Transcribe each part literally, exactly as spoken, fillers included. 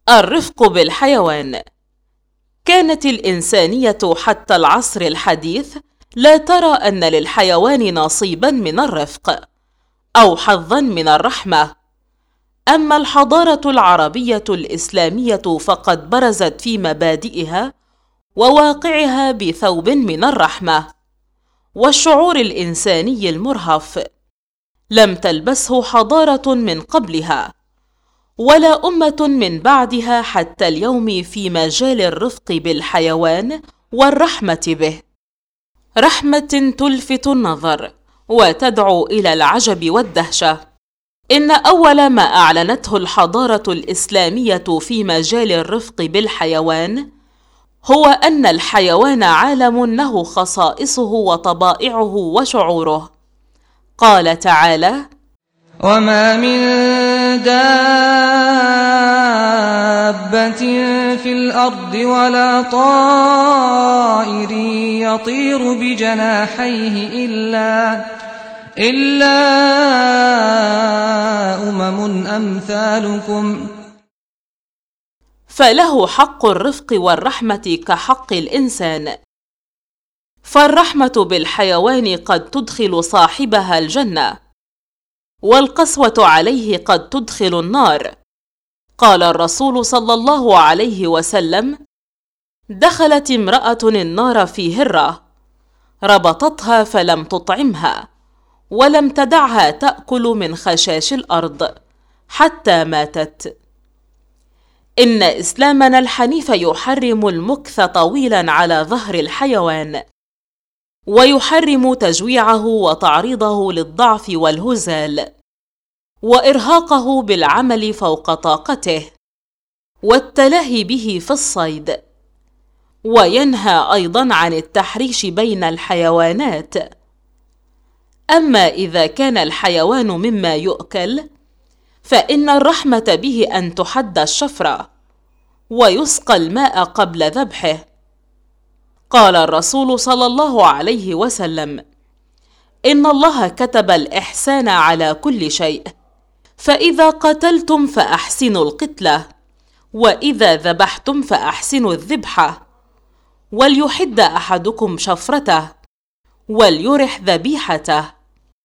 الرفق بالحيوان. كانت الإنسانية حتى العصر الحديث لا ترى أن للحيوان نصيبا من الرفق أو حظا من الرحمة. أما الحضارة العربية الإسلامية فقد برزت في مبادئها وواقعها بثوب من الرحمة والشعور الإنساني المرهف، لم تلبسه حضارة من قبلها ولا أمة من بعدها حتى اليوم في مجال الرفق بالحيوان والرحمة به، رحمة تلفت النظر وتدعو إلى العجب والدهشة. إن أول ما أعلنته الحضارة الإسلامية في مجال الرفق بالحيوان هو أن الحيوان عالم له خصائصه وطبائعه وشعوره. قال تعالى: وما من دابة في الأرض ولا طائر يطير بجناحيه إلا إلا أمم أمثالكم. فله حق الرفق والرحمة كحق الإنسان، فالرحمة بالحيوان قد تدخل صاحبها الجنة، والقسوة عليه قد تدخل النار. قال الرسول صلى الله عليه وسلم: دخلت امرأة النار في هرة، ربطتها فلم تطعمها ولم تدعها تأكل من خشاش الأرض حتى ماتت. إن إسلامنا الحنيف يحرم المكث طويلا على ظهر الحيوان، ويحرم تجويعه وتعريضه للضعف والهزال، وإرهاقه بالعمل فوق طاقته، والتلهي به في الصيد، وينهى أيضا عن التحريش بين الحيوانات. أما إذا كان الحيوان مما يؤكل فإن الرحمة به أن تحد الشفرة ويسقى الماء قبل ذبحه. قال الرسول صلى الله عليه وسلم: إن الله كتب الإحسان على كل شيء، فإذا قتلتم فأحسنوا القتلة، وإذا ذبحتم فأحسنوا الذبحة، وليحد أحدكم شفرته وليرح ذبيحته.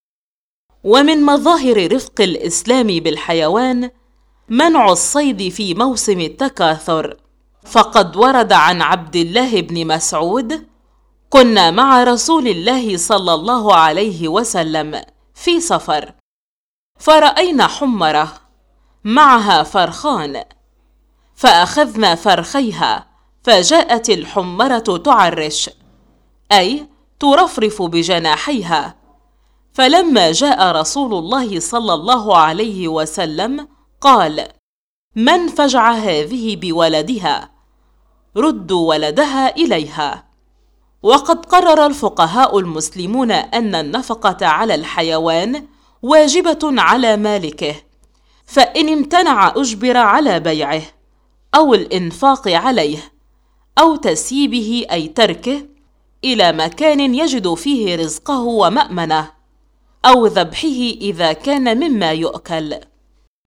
ومن مظاهر رفق الإسلام بالحيوان منع الصيد في موسم التكاثر، فقد ورد عن عبد الله بن مسعود: كنا مع رسول الله صلى الله عليه وسلم في سفر، فرأينا حمرة معها فرخان، فأخذنا فرخيها، فجاءت الحمرة تعرش، أي ترفرف بجناحيها. فلما جاء رسول الله صلى الله عليه وسلم قال: من فجع هذه بولدها؟ ردوا ولدها إليها. وقد قرر الفقهاء المسلمون أن النفقة على الحيوان واجبة على مالكه، فإن امتنع أجبر على بيعه أو الإنفاق عليه أو تسييبه أي تركه إلى مكان يجد فيه رزقه ومأمنه، أو ذبحه إذا كان مما يؤكل.